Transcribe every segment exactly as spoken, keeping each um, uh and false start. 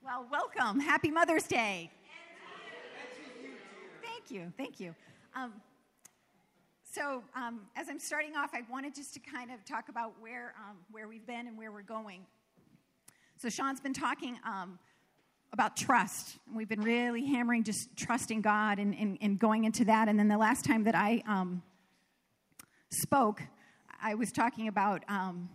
Well, welcome. Happy Mother's Day. Thank you. Thank you. Um, so um, as I'm starting off, I wanted just to kind of talk about where um, where we've been and where we're going. So Sean's been talking um, about trust. We've been really hammering just trusting God and, and, and going into that. And then the last time that I um, spoke, I was talking about um,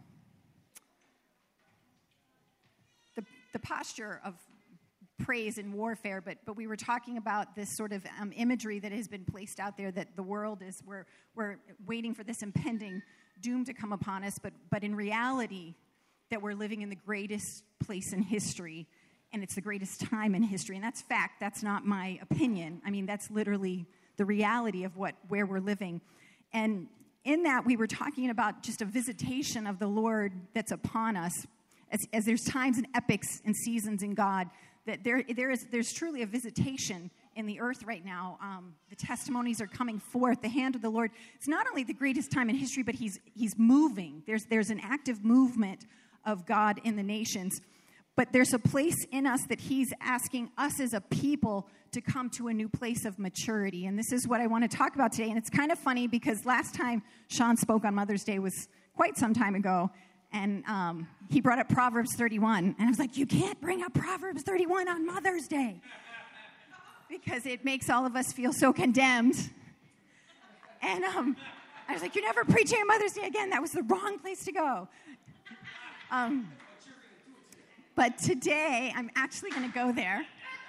the the posture of praise and warfare, but but we were talking about this sort of um, imagery that has been placed out there that the world is, we're, we're waiting for this impending doom to come upon us, but but in reality, that we're living in the greatest place in history, and it's the greatest time in history, and that's fact. That's not my opinion. I mean, that's literally the reality of what where we're living. And in that, we were talking about just a visitation of the Lord that's upon us, as, as there's times and epochs and seasons in God, that there there is there's truly a visitation in the earth right now. Um, the testimonies are coming forth. The hand of the Lord. It's not only the greatest time in history, but he's he's moving. There's there's an active movement of God in the nations. But there's a place in us that he's asking us as a people to come to a new place of maturity. And this is what I want to talk about today. And it's kind of funny because last time Sean spoke on Mother's Day was quite some time ago. And um, he brought up Proverbs thirty-one. And I was like, you can't bring up Proverbs thirty-one on Mother's Day. Because it makes all of us feel so condemned. And um, I was like, you're never preaching on Mother's Day again. That was the wrong place to go. Um, but today, I'm actually going to go there.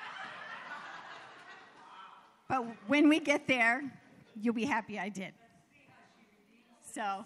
But when we get there, you'll be happy I did. So...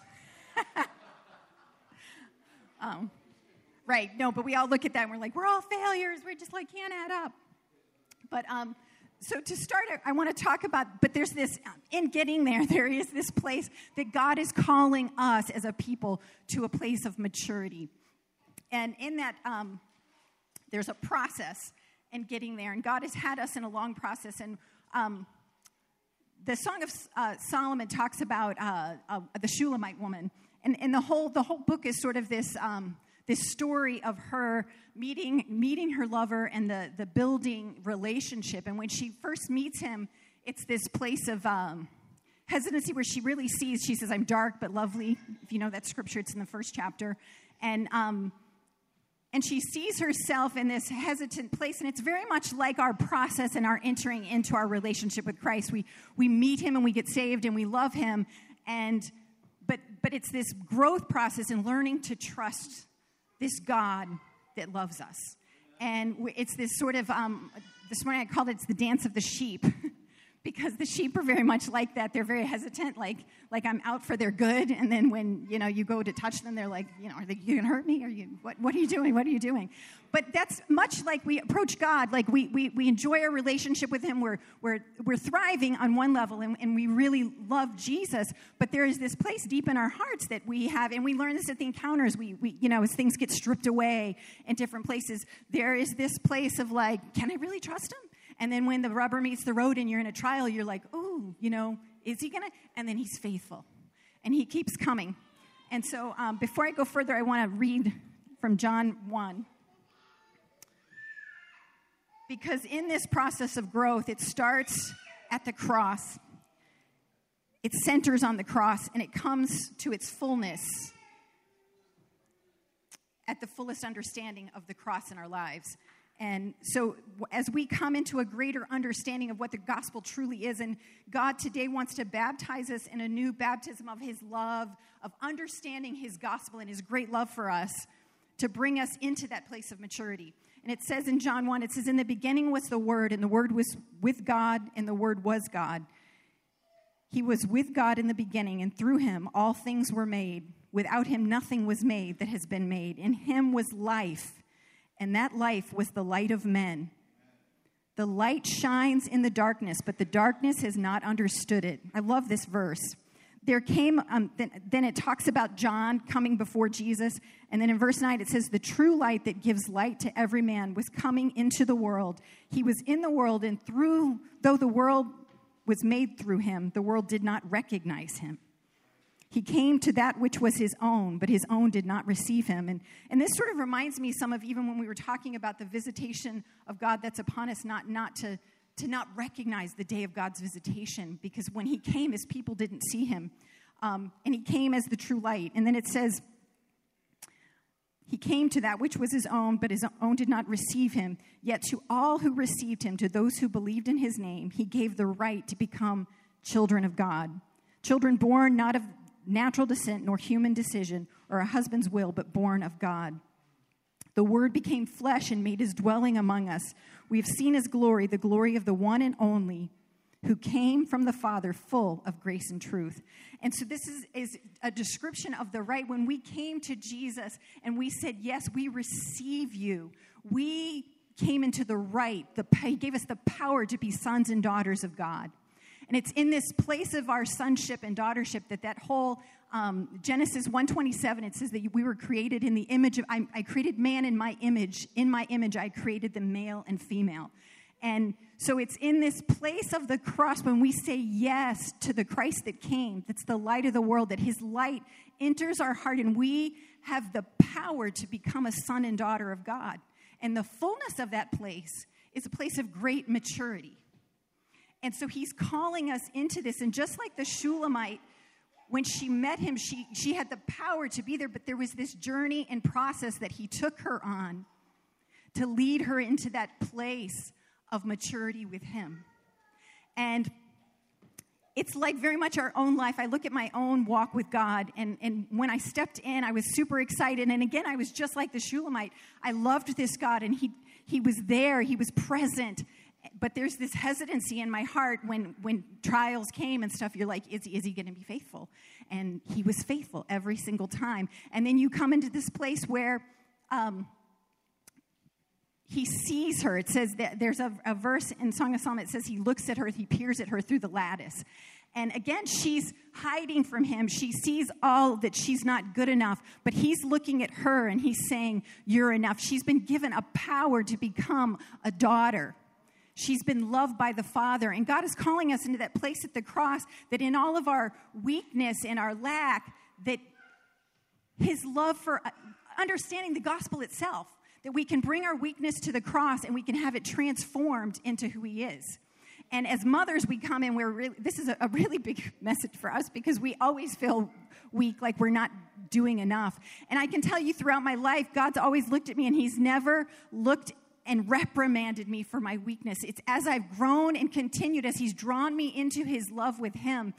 Um, right, no, but we all look at that and we're like, we're all failures. We're just like, can't add up. But um, so to start, I want to talk about, but there's this, in getting there, there is this place that God is calling us as a people to a place of maturity. And in that, um, there's a process in getting there. And God has had us in a long process. And um, the Song of uh, Solomon talks about uh, uh, the Shulamite woman. And, and the whole the whole book is sort of this um, this story of her meeting meeting her lover and the, the building relationship. And when she first meets him, it's this place of um, hesitancy where she really sees, she says, I'm dark but lovely. If you know that scripture, it's in the first chapter. And um, and she sees herself in this hesitant place. And it's very much like our process and our entering into our relationship with Christ. We we meet him and we get saved and we love him. And But but it's this growth process in learning to trust this God that loves us. And it's this sort of, um, this morning I called it the dance of the sheep. Because the sheep are very much like that. They're very hesitant, like like I'm out for their good. And then when, you know, you go to touch them, they're like, you know, are they, you going to hurt me? Are you, what, what are you doing? What are you doing? But that's much like we approach God. Like we we, we enjoy our relationship with him. We're we're we're thriving on one level, and, and we really love Jesus. But there is this place deep in our hearts that we have, and we learn this at the encounters. We we you know, as things get stripped away in different places, there is this place of like, can I really trust him? And then when the rubber meets the road and you're in a trial, you're like, oh, you know, is he going to? And then he's faithful. And he keeps coming. And so um, before I go further, I want to read from John one. Because in this process of growth, it starts at the cross. It centers on the cross, and it comes to its fullness at the fullest understanding of the cross in our lives. And so as we come into a greater understanding of what the gospel truly is, and God today wants to baptize us in a new baptism of his love, of understanding his gospel and his great love for us, to bring us into that place of maturity. And it says in John one, it says, in the beginning was the Word, and the Word was with God, and the Word was God. He was with God in the beginning, and through him all things were made. Without him nothing was made that has been made. In him was life, and that life was the light of men. The light shines in the darkness, but the darkness has not understood it. I love this verse. There came, um, then, then it talks about John coming before Jesus. And then in verse nine, it says, the true light that gives light to every man was coming into the world. He was in the world, and through, though the world was made through him, the world did not recognize him. He came to that which was his own, but his own did not receive him. And, and this sort of reminds me some of even when we were talking about the visitation of God that's upon us, not, not to, to not recognize the day of God's visitation, because when he came, his people didn't see him. Um, and he came as the true light. And then it says, he came to that which was his own, but his own did not receive him. Yet to all who received him, to those who believed in his name, he gave the right to become children of God. Children born not of natural descent, nor human decision, or a husband's will, but born of God. The Word became flesh and made his dwelling among us. We have seen his glory, the glory of the one and only, who came from the Father, full of grace and truth. And so this is, is a description of the right. When we came to Jesus and we said, yes, we receive you, we came into the right. The, he gave us the power to be sons and daughters of God. And it's in this place of our sonship and daughtership that that whole um, Genesis one twenty-seven, it says that we were created in the image of, I, I created man in my image. In my image, I created them male and female. And so it's in this place of the cross when we say yes to the Christ that came, that's the light of the world, that his light enters our heart and we have the power to become a son and daughter of God. And the fullness of that place is a place of great maturity. And so he's calling us into this. And just like the Shulamite, when she met him, she, she had the power to be there, but there was this journey and process that he took her on to lead her into that place of maturity with him. And it's like very much our own life. I look at my own walk with God, and, and when I stepped in, I was super excited. And again, I was just like the Shulamite. I loved this God, and he he was there. He was present. But there's this hesitancy in my heart when, when trials came and stuff. You're like, is, is he going to be faithful? And he was faithful every single time. And then you come into this place where um, he sees her. It says that there's a, a verse in Song of Solomon. It says he looks at her, he peers at her through the lattice. And again, she's hiding from him. She sees all that she's not good enough, but he's looking at her and he's saying, you're enough. She's been given a power to become a daughter. She's been loved by the Father. And God is calling us into that place at the cross that in all of our weakness and our lack, that his love for understanding the gospel itself, that we can bring our weakness to the cross and we can have it transformed into who he is. And as mothers, we come in, we're really, this is a, a really big message for us because we always feel weak, like we're not doing enough. And I can tell you throughout my life, God's always looked at me and he's never looked and reprimanded me for my weakness. It's as I've grown and continued, as he's drawn me into his love with him,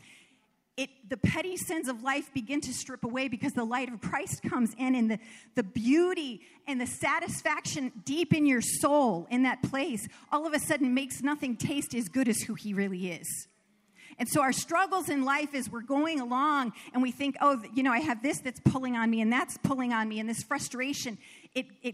it the petty sins of life begin to strip away because the light of Christ comes in, and the, the beauty and the satisfaction deep in your soul in that place all of a sudden makes nothing taste as good as who he really is. And so our struggles in life is we're going along and we think, oh, you know, I have this that's pulling on me and that's pulling on me, and this frustration, it it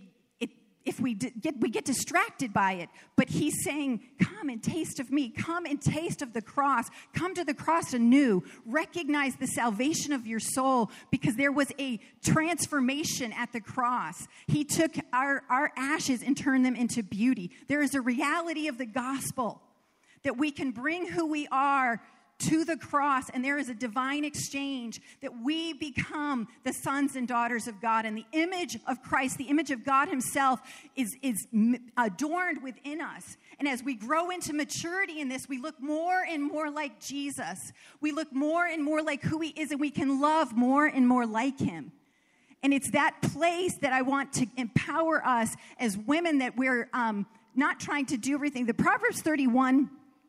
If we get we get distracted by it. But he's saying, come and taste of me. Come and taste of the cross. Come to the cross anew. Recognize the salvation of your soul, because there was a transformation at the cross. He took our, our ashes and turned them into beauty. There is a reality of the gospel that we can bring who we are to the cross, and there is a divine exchange that we become the sons and daughters of God, and the image of Christ, the image of God himself is, is adorned within us. And as we grow into maturity in this, we look more and more like Jesus. We look more and more like who he is, and we can love more and more like him. And it's that place that I want to empower us as women, that we're um, not trying to do everything. The Proverbs thirty-one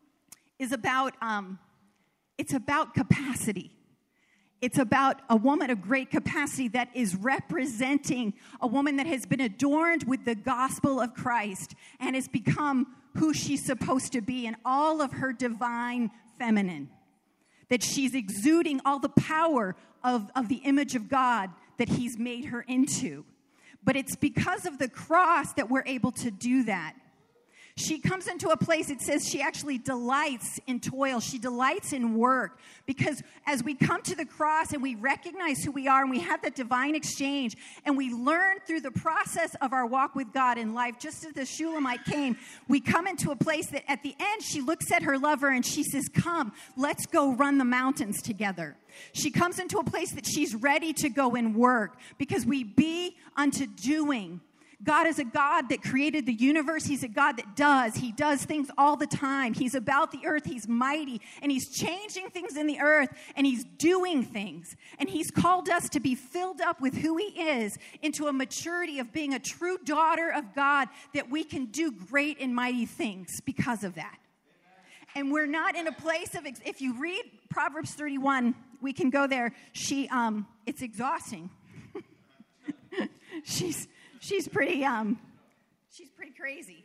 is about... Um, It's about capacity. It's about a woman of great capacity that is representing a woman that has been adorned with the gospel of Christ and has become who she's supposed to be in all of her divine feminine. That she's exuding all the power of, of the image of God that he's made her into. But it's because of the cross that we're able to do that. She comes into a place, it says she actually delights in toil. She delights in work. Because as we come to the cross and we recognize who we are and we have that divine exchange and we learn through the process of our walk with God in life, just as the Shulamite came, we come into a place that at the end she looks at her lover and she says, come, let's go run the mountains together. She comes into a place that she's ready to go and work because we be unto doing. God is a God that created the universe. He's a God that does. He does things all the time. He's about the earth. He's mighty. And he's changing things in the earth. And he's doing things. And he's called us to be filled up with who he is into a maturity of being a true daughter of God, that we can do great and mighty things because of that. And we're not in a place of, if you read Proverbs thirty-one, we can go there. She, um, it's exhausting. she's... She's pretty, um, she's pretty crazy.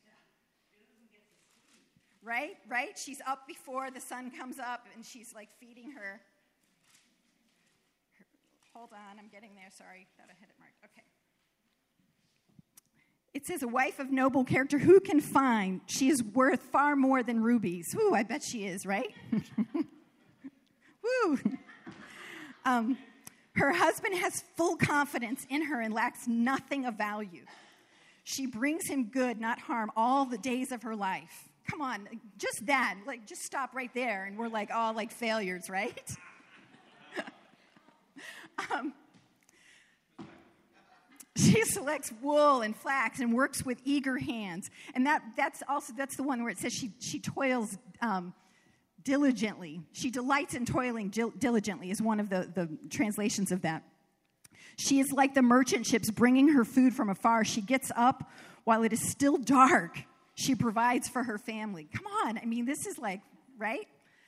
Right? Right? She's up before the sun comes up, and she's, like, feeding her. her hold on, I'm getting there. Sorry, thought I had it marked. Okay. It says, a wife of noble character, who can find? She is worth far more than rubies. Ooh, I bet she is, right? Woo! Um... Her husband has full confidence in her and lacks nothing of value. She brings him good, not harm, all the days of her life. Come on, just that. Like, just stop right there, and we're like all like failures, right? um, she selects wool and flax and works with eager hands. And that that's also, that's the one where it says she, she toils um diligently. She delights in toiling diligently is one of the, the translations of that. She is like the merchant ships bringing her food from afar. She gets up while it is still dark. She provides for her family. Come on. I mean, this is like, right?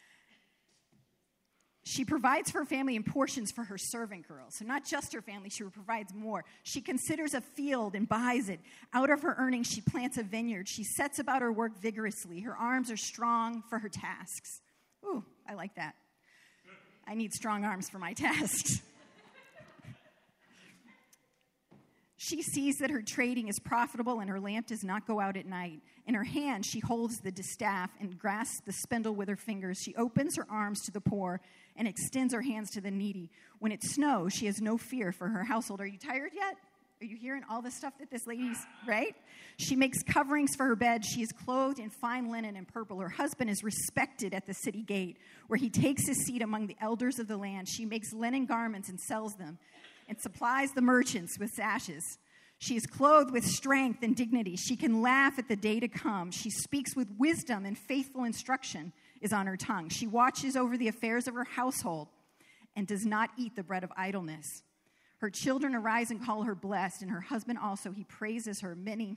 She provides for her family in portions for her servant girls. So not just her family, she provides more. She considers a field and buys it. Out of her earnings, she plants a vineyard. She sets about her work vigorously. Her arms are strong for her tasks. Ooh, I like that. I need strong arms for my tasks. She sees that her trading is profitable and her lamp does not go out at night. In her hand, she holds the distaff and grasps the spindle with her fingers. She opens her arms to the poor and extends her hands to the needy. When it snows, she has no fear for her household. Are you tired yet? Are you hearing all the stuff that this lady's, right? She makes coverings for her bed. She is clothed in fine linen and purple. Her husband is respected at the city gate, where he takes his seat among the elders of the land. She makes linen garments and sells them, and supplies the merchants with sashes. She is clothed with strength and dignity. She can laugh at the day to come. She speaks with wisdom, and faithful instruction is on her tongue. She watches over the affairs of her household and does not eat the bread of idleness. Her children arise and call her blessed, and her husband also, he praises her. Many,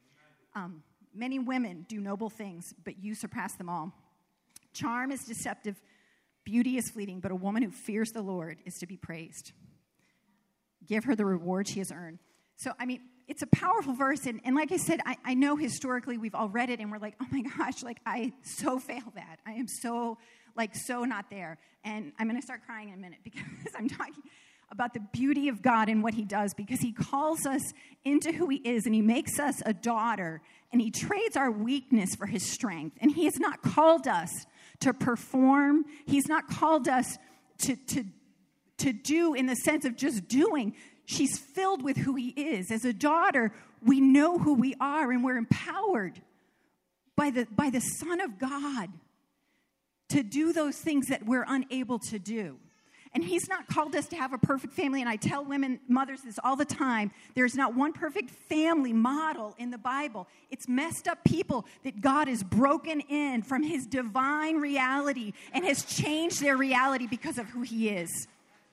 um, many women do noble things, but you surpass them all. Charm is deceptive, beauty is fleeting, but a woman who fears the Lord is to be praised. Give her the reward she has earned. So, I mean, it's a powerful verse, and, and like I said, I, I know historically we've all read it, and we're like, oh my gosh, like, I so fail that. I am so, like, so not there. And I'm going to start crying in a minute because I'm talking about the beauty of God and what he does, because he calls us into who he is, and he makes us a daughter, and he trades our weakness for his strength. And he has not called us to perform. He's not called us to, to, to do in the sense of just doing. She's filled with who he is. As a daughter, we know who we are, and we're empowered by the, by the Son of God to do those things that we're unable to do. And he's not called us to have a perfect family. And I tell women, mothers, this all the time. There's not one perfect family model in the Bible. It's messed up people that God has broken in from his divine reality and has changed their reality because of who he is.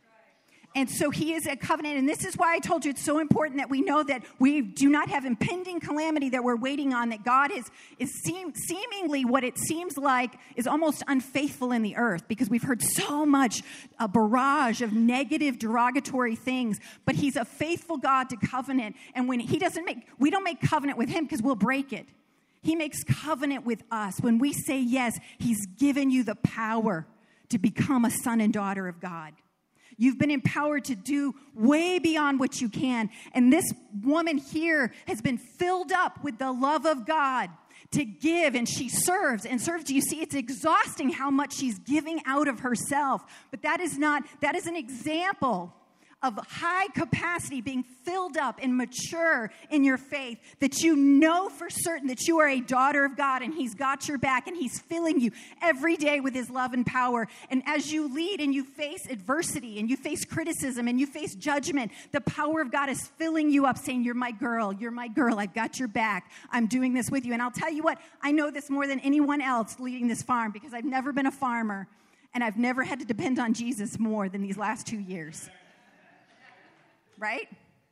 And so he is a covenant. And this is why I told you it's so important that we know that we do not have impending calamity that we're waiting on, that God is, is seem, seemingly what it seems like is almost unfaithful in the earth, because we've heard so much, a barrage of negative, derogatory things. But he's a faithful God to covenant. And when he doesn't make, we don't make covenant with him because we'll break it. He makes covenant with us. When we say yes, he's given you the power to become a son and daughter of God. You've been empowered to do way beyond what you can. And this woman here has been filled up with the love of God to give, and she serves and serves. Do you see? It's exhausting how much she's giving out of herself. But that is not, that is an example of high capacity, being filled up and mature in your faith, that you know for certain that you are a daughter of God and he's got your back and he's filling you every day with his love and power. And as you lead and you face adversity and you face criticism and you face judgment, the power of God is filling you up, saying, you're my girl, you're my girl, I've got your back, I'm doing this with you. And I'll tell you what, I know this more than anyone else leading this farm, because I've never been a farmer and I've never had to depend on Jesus more than these last two years. Right?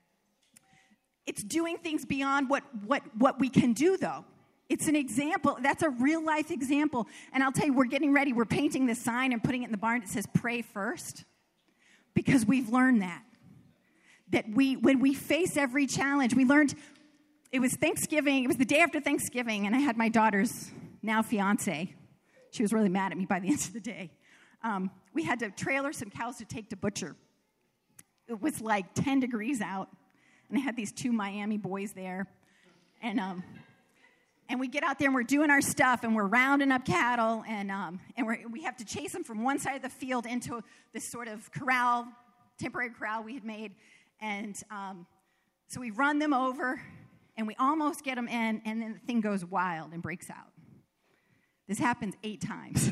It's doing things beyond what, what, what we can do, though. It's an example. That's a real life example. And I'll tell you, we're getting ready. We're painting this sign and putting it in the barn. It says, pray first. Because we've learned that. That we, when we face every challenge, we learned, it was Thanksgiving. It was the day after Thanksgiving, and I had my daughter's now fiance. She was really mad at me by the end of the day. Um, we had to trailer some cows to take to butcher. It was like ten degrees out, and I had these two Miami boys there. And um, and we get out there, and we're doing our stuff, and we're rounding up cattle, and um, and we're, we have to chase them from one side of the field into this sort of corral, temporary corral we had made. And um, so we run them over, and we almost get them in, and then the thing goes wild and breaks out. This happens eight times.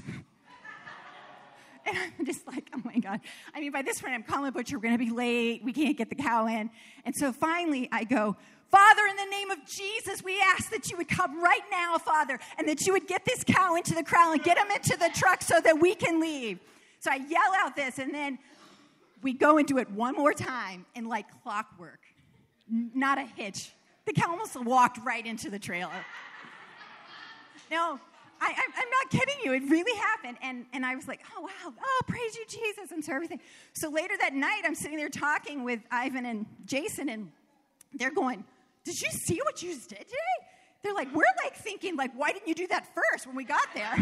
And I'm just like, oh, my God. I mean, by this point, I'm calling the butcher. We're going to be late. We can't get the cow in. And so finally, I go, Father, in the name of Jesus, we ask that you would come right now, Father, and that you would get this cow into the corral and get him into the truck so that we can leave. So I yell out this, and then we go and do it one more time, and like clockwork, n- not a hitch. The cow almost walked right into the trailer. No. I, I'm not kidding you. It really happened. And, and I was like, oh, wow. Oh, praise you, Jesus. And so everything. So later that night, I'm sitting there talking with Ivan and Jason, and they're going, did you see what you just did today? They're like, we're like thinking, like, why didn't you do that first when we got there?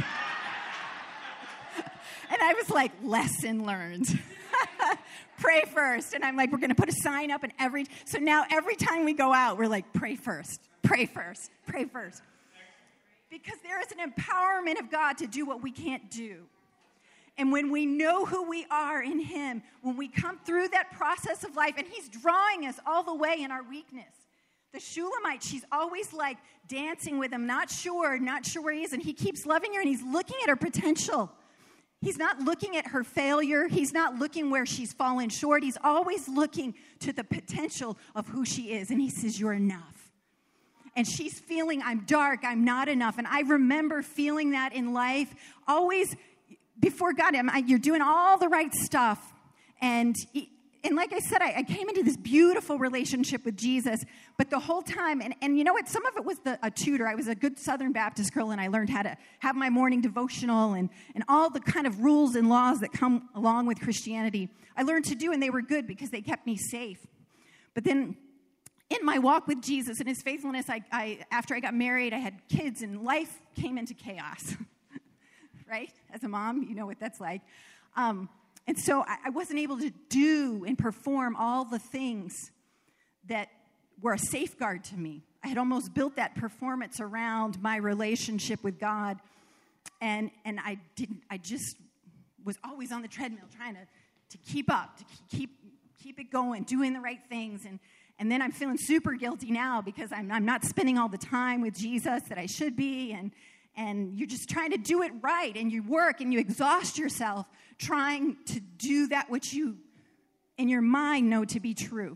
And I was like, lesson learned. Pray first. And I'm like, we're going to put a sign up in every, so now every time we go out, we're like, pray first, pray first, pray first. Because there is an empowerment of God to do what we can't do. And when we know who we are in him, when we come through that process of life, and he's drawing us all the way in our weakness. The Shulamite, she's always like dancing with him, not sure, not sure where he is. And he keeps loving her, and he's looking at her potential. He's not looking at her failure. He's not looking where she's fallen short. He's always looking to the potential of who she is. And he says, you're enough. And she's feeling, I'm dark, I'm not enough. And I remember feeling that in life, always before God. I'm, I, you're doing all the right stuff. And, and like I said, I, I came into this beautiful relationship with Jesus. But the whole time, and, and you know what? Some of it was the, a tutor. I was a good Southern Baptist girl, and I learned how to have my morning devotional and, and all the kind of rules and laws that come along with Christianity. I learned to do, and they were good because they kept me safe. But then in my walk with Jesus and his faithfulness, I, I after I got married, I had kids, and life came into chaos, right? As a mom, you know what that's like. Um, and so I, I wasn't able to do and perform all the things that were a safeguard to me. I had almost built that performance around my relationship with God, and and I didn't. I just was always on the treadmill trying to, to keep up, to keep keep it going, doing the right things, and And then I'm feeling super guilty now because I'm, I'm not spending all the time with Jesus that I should be. And, and you're just trying to do it right. And you work and you exhaust yourself trying to do that which you, in your mind, know to be true.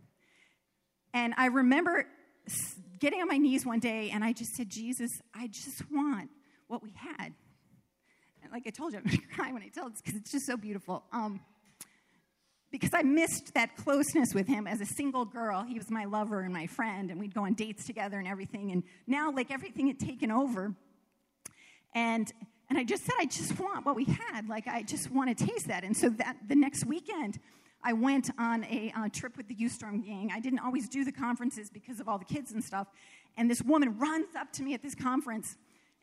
And I remember getting on my knees one day, and I just said, Jesus, I just want what we had. And like I told you, I'm going to cry when I tell this because it's just so beautiful. Um, Because I missed that closeness with him as a single girl. He was my lover and my friend, and we'd go on dates together and everything. And now, like, everything had taken over. And and I just said, I just want what we had. Like, I just want to taste that. And so that the next weekend, I went on a uh, trip with the Youth Storm gang. I didn't always do the conferences because of all the kids and stuff. And this woman runs up to me at this conference,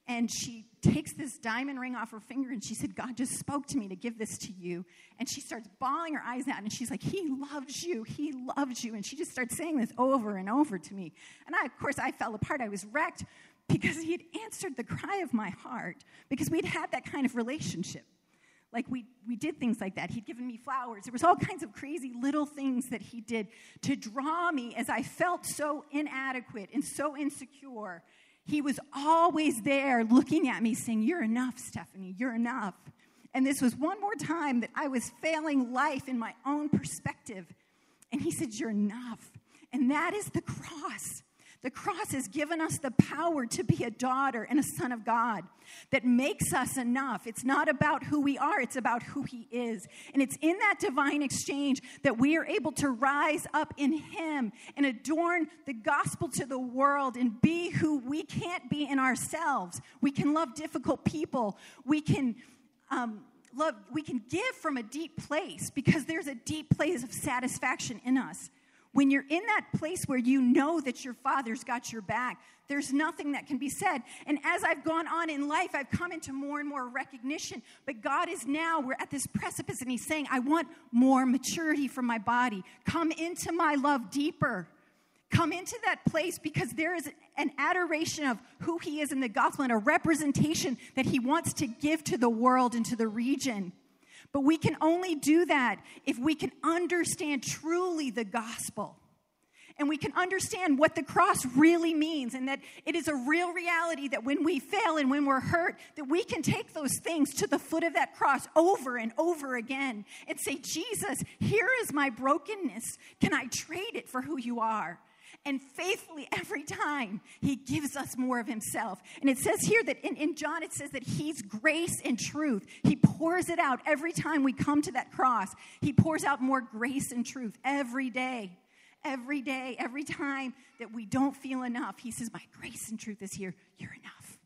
And she takes this diamond ring off her finger, and she said, God just spoke to me to give this to you. And she starts bawling her eyes out, and she's like, he loves you, he loves you. And she just starts saying this over and over to me. And I, of course, I fell apart. I was wrecked because he had answered the cry of my heart, because we'd had that kind of relationship. Like, we, we did things like that. He'd given me flowers. There was all kinds of crazy little things that he did to draw me as I felt so inadequate and so insecure. He was always there looking at me saying, you're enough, Stephanie, you're enough. And this was one more time that I was failing life in my own perspective. And he said, you're enough. And that is the cross. The cross has given us the power to be a daughter and a son of God that makes us enough. It's not about who we are, it's about who he is. And it's in that divine exchange that we are able to rise up in him and adorn the gospel to the world and be who we can't be in ourselves. We can love difficult people. We can um, love. We can give from a deep place, because there's a deep place of satisfaction in us. When you're in that place where you know that your Father's got your back, there's nothing that can be said. And as I've gone on in life, I've come into more and more recognition. But God is now, we're at this precipice, and he's saying, I want more maturity from my body. Come into my love deeper. Come into that place, because there is an adoration of who he is in the gospel and a representation that he wants to give to the world and to the region. But we can only do that if we can understand truly the gospel. And we can understand what the cross really means, and that it is a real reality that when we fail and when we're hurt, that we can take those things to the foot of that cross over and over again and say, Jesus, here is my brokenness. Can I trade it for who you are? And faithfully, every time, he gives us more of himself. And it says here that in, in John, it says that he's grace and truth. He pours it out every time we come to that cross. He pours out more grace and truth every day. Every day, every time that we don't feel enough, he says, my grace and truth is here. You're enough.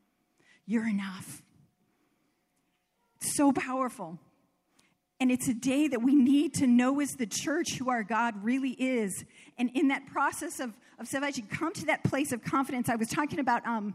You're enough. It's so powerful. And it's a day that we need to know as the church who our God really is. And in that process of, of salvation, come to that place of confidence. I was talking about um,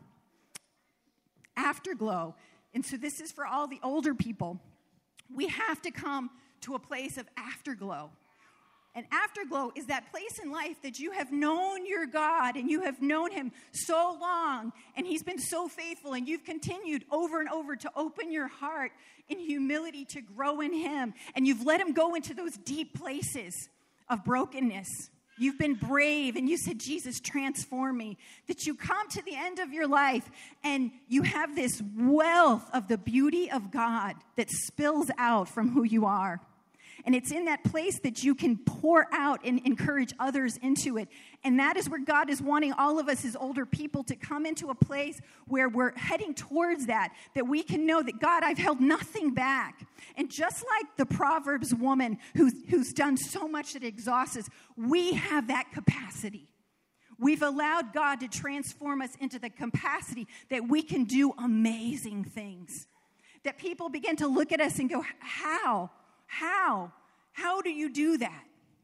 afterglow. And so this is for all the older people. We have to come to a place of afterglow. And afterglow is that place in life that you have known your God and you have known him so long, and he's been so faithful, and you've continued over and over to open your heart in humility to grow in him, and you've let him go into those deep places of brokenness. You've been brave, and you said, Jesus, transform me. That you come to the end of your life, and you have this wealth of the beauty of God that spills out from who you are. And it's in that place that you can pour out and encourage others into it. And that is where God is wanting all of us as older people to come into a place where we're heading towards that, that we can know that, God, I've held nothing back. And just like the Proverbs woman who's, who's done so much that exhausts us, we have that capacity. We've allowed God to transform us into the capacity that we can do amazing things. That people begin to look at us and go, how? How? How do you do that?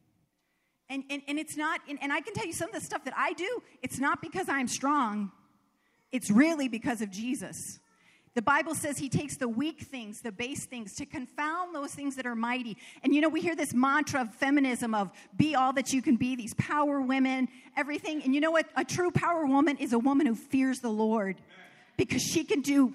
And, and, and it's not, and, and I can tell you some of the stuff that I do, it's not because I'm strong. It's really because of Jesus. The Bible says he takes the weak things, the base things, to confound those things that are mighty. And you know, we hear this mantra of feminism of be all that you can be, these power women, everything. And you know what? A true power woman is a woman who fears the Lord, because she can do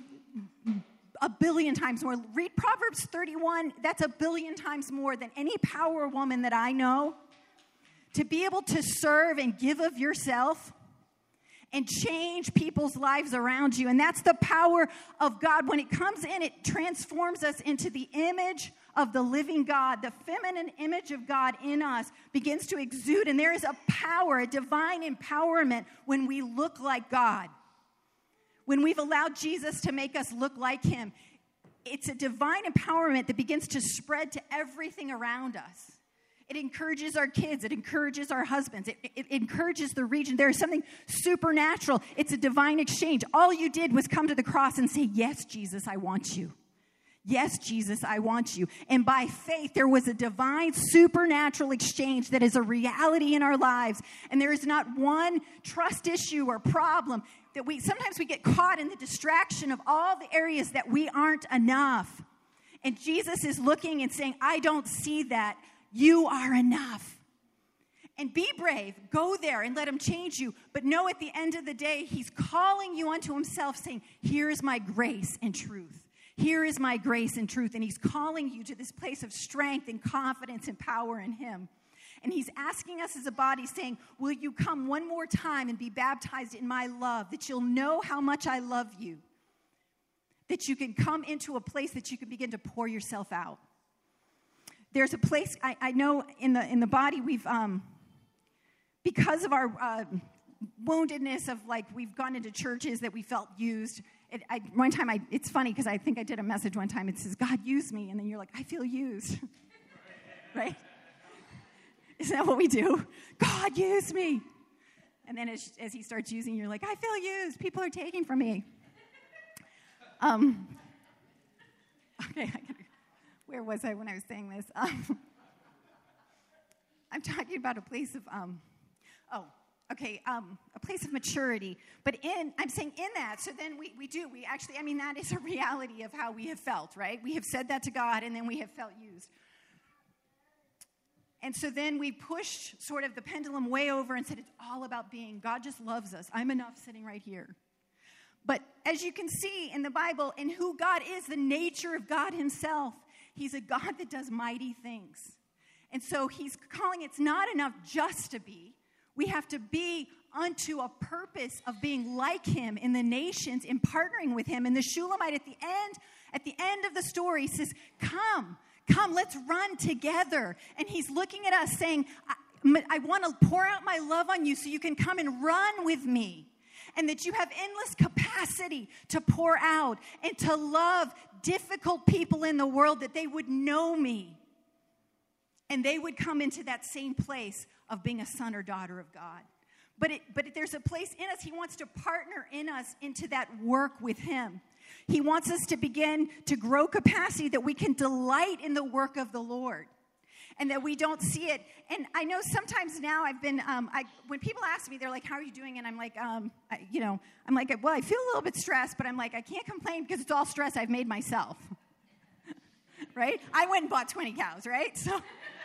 a billion times more. Read Proverbs thirty-one. That's a billion times more than any power woman that I know. To be able to serve and give of yourself and change people's lives around you. And that's the power of God. When it comes in, it transforms us into the image of the living God. The feminine image of God in us begins to exude. And there is a power, a divine empowerment when we look like God. When we've allowed Jesus to make us look like him, it's a divine empowerment that begins to spread to everything around us. It encourages our kids. It encourages our husbands. It, it, it encourages the region. There is something supernatural. It's a divine exchange. All you did was come to the cross and say, yes, Jesus, I want you. yes, Jesus, I want you. And by faith, there was a divine supernatural exchange that is a reality in our lives. And there is not one trust issue or problem that we, sometimes we get caught in the distraction of all the areas that we aren't enough. And Jesus is looking and saying, I don't see that. You are enough. And be brave. Go there and let him change you. But know at the end of the day, he's calling you unto himself, saying, here is my grace and truth. Here is my grace and truth. And he's calling you to this place of strength and confidence and power in him. And he's asking us as a body, saying, will you come one more time and be baptized in my love, that you'll know how much I love you, that you can come into a place that you can begin to pour yourself out. There's a place, I, I know in the in the body we've... um. Because of our uh, woundedness of, like, we've gone into churches that we felt used. It, I, one time, I, it's funny because I think I did a message one time. It says, God, use me. And then you're like, I feel used. Right? Isn't that what we do? God, use me. And then as, as he starts using you, you're like, I feel used. People are taking from me. Um. Okay, I gotta, where was I when I was saying this? Um, I'm talking about a place of... Um, Oh, okay, um, a place of maturity. But in, I'm saying in that, so then we, we do, we actually, I mean, that is a reality of how we have felt, right? We have said that to God, and then we have felt used. And so then we pushed sort of the pendulum way over and said, it's all about being, God just loves us. I'm enough sitting right here. But as you can see in the Bible, in who God is, the nature of God himself, he's a God that does mighty things. And so he's calling it's not enough just to be. We have to be unto a purpose of being like him in the nations, in partnering with him. And the Shulamite at the end, at the end of the story says, come, come, let's run together. And he's looking at us saying, I, I want to pour out my love on you so you can come and run with me. And that you have endless capacity to pour out and to love difficult people in the world, that they would know me. And they would come into that same place of being a son or daughter of God. But it, but there's a place in us, he wants to partner in us into that work with him. He wants us to begin to grow capacity that we can delight in the work of the Lord. And that we don't see it. And I know sometimes now I've been, um, I, when people ask me, they're like, how are you doing? And I'm like, um, I, you know, I'm like, well, I feel a little bit stressed, but I'm like, I can't complain because it's all stress I've made myself. Right? I went and bought twenty cows, right? So...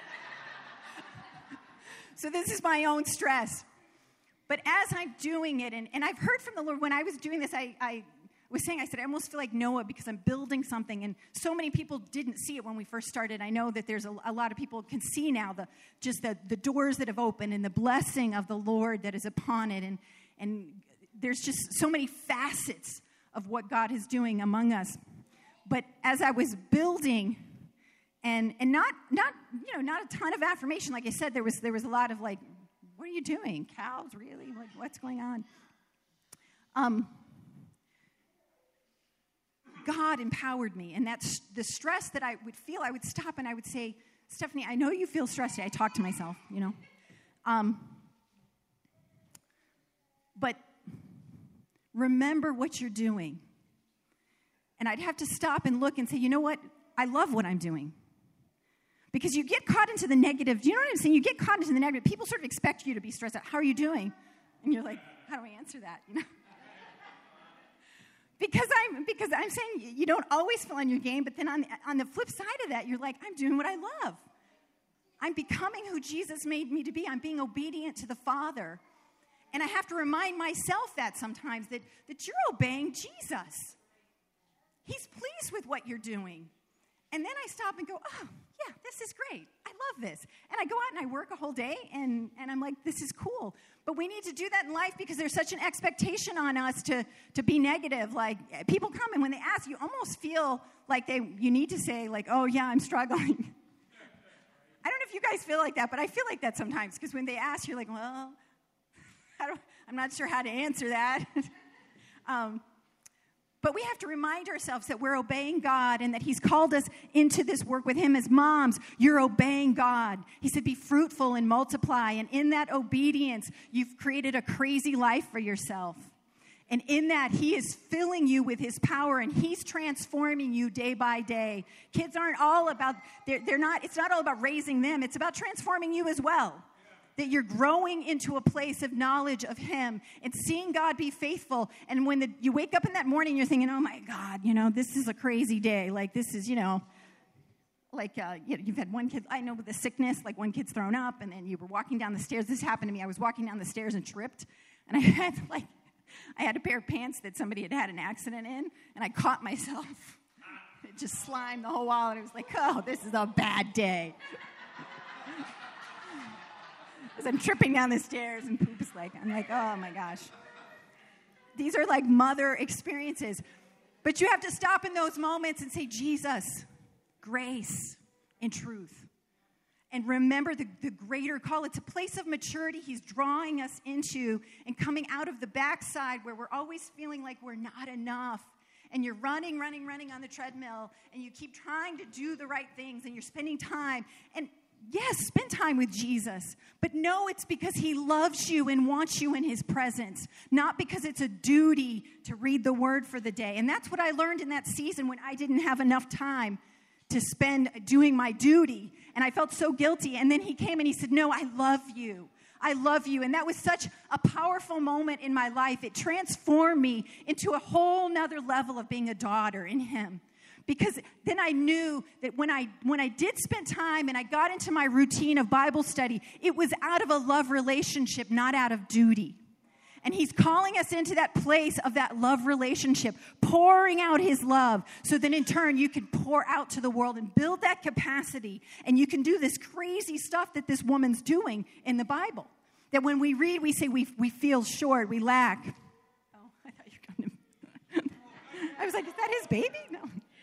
So this is my own stress. But as I'm doing it, and, and I've heard from the Lord, when I was doing this, I, I was saying, I said, I almost feel like Noah because I'm building something. And so many people didn't see it when we first started. I know that there's a, a lot of people can see now the just the, the doors that have opened and the blessing of the Lord that is upon it. And, and there's just so many facets of what God is doing among us. But as I was building... And and not not you know not a ton of affirmation, like I said. There was there was a lot of like, what are you doing? Cows, really? Like, what's going on? Um, God empowered me, and that's the stress that I would feel. I would stop and I would say, Stephanie, I know you feel stressed. I talk to myself, you know, um, but remember what you're doing. And I'd have to stop and look and say, you know what? I love what I'm doing. Because you get caught into the negative. Do you know what I'm saying? You get caught into the negative. People sort of expect you to be stressed out. How are you doing? And you're like, how do I answer that? You know? because I'm because I'm saying you don't always feel on your game, but then on the, on the flip side of that, you're like, I'm doing what I love. I'm becoming who Jesus made me to be. I'm being obedient to the Father. And I have to remind myself that sometimes, that, that you're obeying Jesus. He's pleased with what you're doing. And then I stop and go, oh, yeah, this is great. I love this. And I go out and I work a whole day, and, and I'm like, this is cool. But we need to do that in life because there's such an expectation on us to, to be negative. Like, people come, and when they ask, you almost feel like they you need to say, like, oh, yeah, I'm struggling. I don't know if you guys feel like that, but I feel like that sometimes. Because when they ask, you're like, well, I don't, I'm not sure how to answer that. um But we have to remind ourselves that we're obeying God and that he's called us into this work with him as moms. You're obeying God. He said, be fruitful and multiply. And in that obedience, you've created a crazy life for yourself. And in that, he is filling you with his power, and he's transforming you day by day. Kids aren't all about, they're, they're not, it's not all about raising them. It's about transforming you as well. That you're growing into a place of knowledge of him and seeing God be faithful. And when the, you wake up in that morning, you're thinking, oh my God, you know, this is a crazy day. Like this is, you know, like uh, you know, you've had one kid, I know with the sickness, like one kid's thrown up and then you were walking down the stairs. This happened to me. I was walking down the stairs and tripped. And I had like, I had a pair of pants that somebody had had an accident in. And I caught myself. It just slimed the whole wall. And it was like, oh, this is a bad day. As I'm tripping down the stairs and poop is like, I'm like, oh my gosh. These are like mother experiences. But you have to stop in those moments and say, Jesus, grace and truth. And remember the, the greater call. It's a place of maturity he's drawing us into and coming out of the backside where we're always feeling like we're not enough. And you're running, running, running on the treadmill. And you keep trying to do the right things. And you're spending time. And yes, spend time with Jesus, but know it's because he loves you and wants you in his presence, not because it's a duty to read the word for the day. And that's what I learned in that season when I didn't have enough time to spend doing my duty, and I felt so guilty. And then he came and he said, no, I love you. I love you. And that was such a powerful moment in my life. It transformed me into a whole nother level of being a daughter in him. Because then I knew that when I when I did spend time and I got into my routine of Bible study, it was out of a love relationship, not out of duty. And he's calling us into that place of that love relationship, pouring out his love, so that in turn you can pour out to the world and build that capacity. And you can do this crazy stuff that this woman's doing in the Bible. That when we read, we say we we feel short, we lack. Oh, I thought you were going to... I was like, is that his baby? No.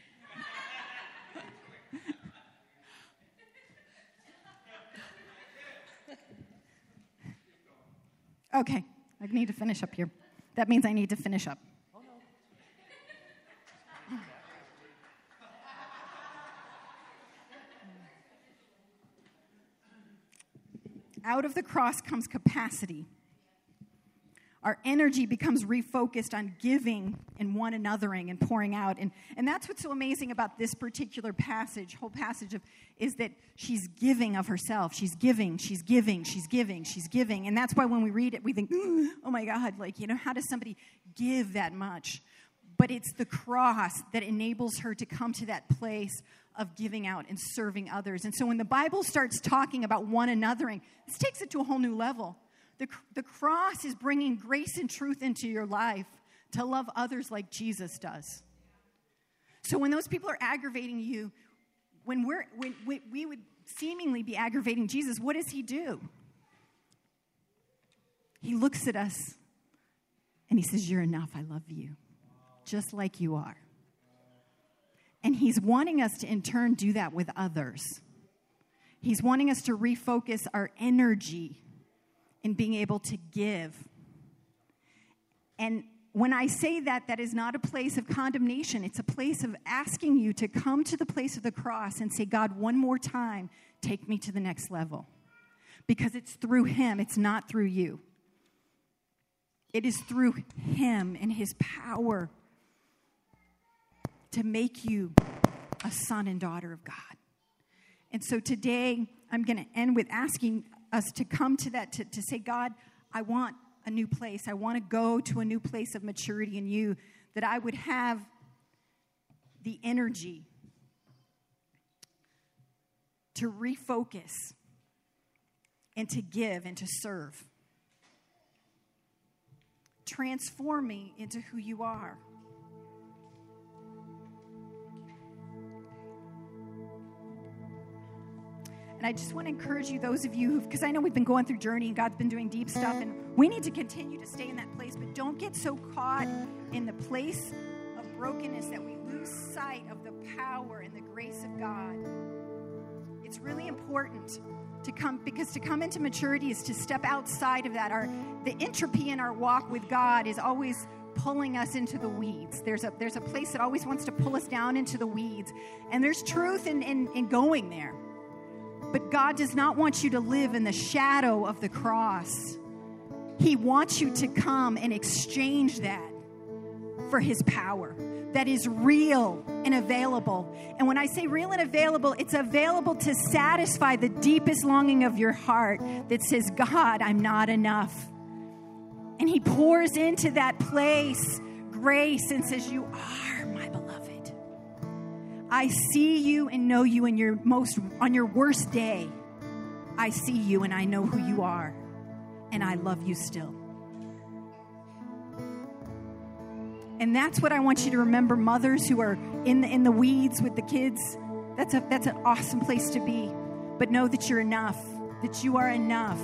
Okay, I need to finish up here. That means I need to finish up. Oh, no. Out of the cross comes capacity. Our energy becomes refocused on giving and one anothering and pouring out. And, and that's what's so amazing about this particular passage, whole passage of, is that she's giving of herself. She's giving, she's giving, she's giving, she's giving. And that's why when we read it, we think, oh my God, like, you know, how does somebody give that much? But it's the cross that enables her to come to that place of giving out and serving others. And so when the Bible starts talking about one anothering, this takes it to a whole new level. The, the cross is bringing grace and truth into your life to love others like Jesus does. So when those people are aggravating you, when we're when we, we would seemingly be aggravating Jesus, what does he do? He looks at us and he says, you're enough, I love you, just like you are. And he's wanting us to in turn do that with others. He's wanting us to refocus our energy in being able to give. And when I say that, that is not a place of condemnation. It's a place of asking you to come to the place of the cross and say, God, one more time, take me to the next level. Because it's through him, it's not through you. It is through him and his power to make you a son and daughter of God. And so today, I'm going to end with asking us to come to that, to, to say, God, I want a new place. I want to go to a new place of maturity in you, that I would have the energy to refocus and to give and to serve. Transform me into who you are. And I just want to encourage you, those of you who, because I know we've been going through journey and God's been doing deep stuff, and we need to continue to stay in that place, but don't get so caught in the place of brokenness that we lose sight of the power and the grace of God. It's really important to come, because to come into maturity is to step outside of that. Our the entropy in our walk with God is always pulling us into the weeds. There's a there's a place that always wants to pull us down into the weeds, and there's truth in, in, in going there. But God does not want you to live in the shadow of the cross. He wants you to come and exchange that for his power that is real and available. And when I say real and available, it's available to satisfy the deepest longing of your heart that says, God, I'm not enough. And he pours into that place grace and says, you are my beloved. I see you and know you in your most, on your worst day. I see you and I know who you are. And I love you still. And that's what I want you to remember, mothers who are in the, in the weeds with the kids. That's a, that's an awesome place to be. But know that you're enough, that you are enough.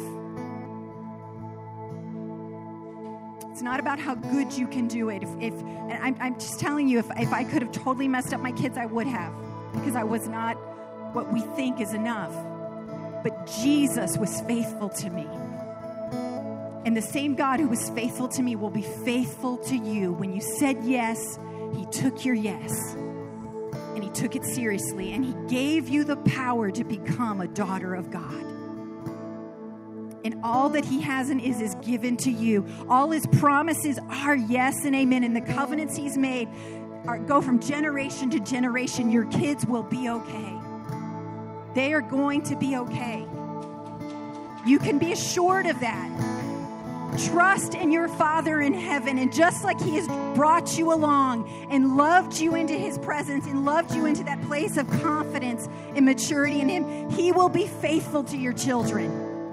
It's not about how good you can do it. If, if and I'm, I'm just telling you, if, if I could have totally messed up my kids, I would have, because I was not what we think is enough. But Jesus was faithful to me. And the same God who was faithful to me will be faithful to you. When you said yes, he took your yes. And he took it seriously. And he gave you the power to become a daughter of God. And all that he has and is is given to you. All his promises are yes and amen. And the covenants he's made are, go from generation to generation. Your kids will be okay. They are going to be okay. You can be assured of that. Trust in your Father in heaven, and just like he has brought you along and loved you into his presence and loved you into that place of confidence and maturity in him, he will be faithful to your children.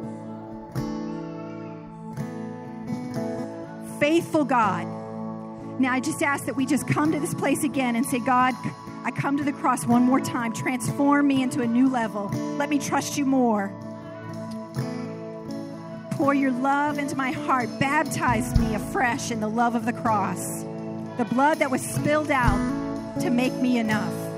Faithful God. Now I just ask that we just come to this place again and say, God, I come to the cross one more time. Transform me into a new level. Let me trust you more. Pour your love into my heart. Baptize me afresh in the love of the cross. The blood that was spilled out to make me enough.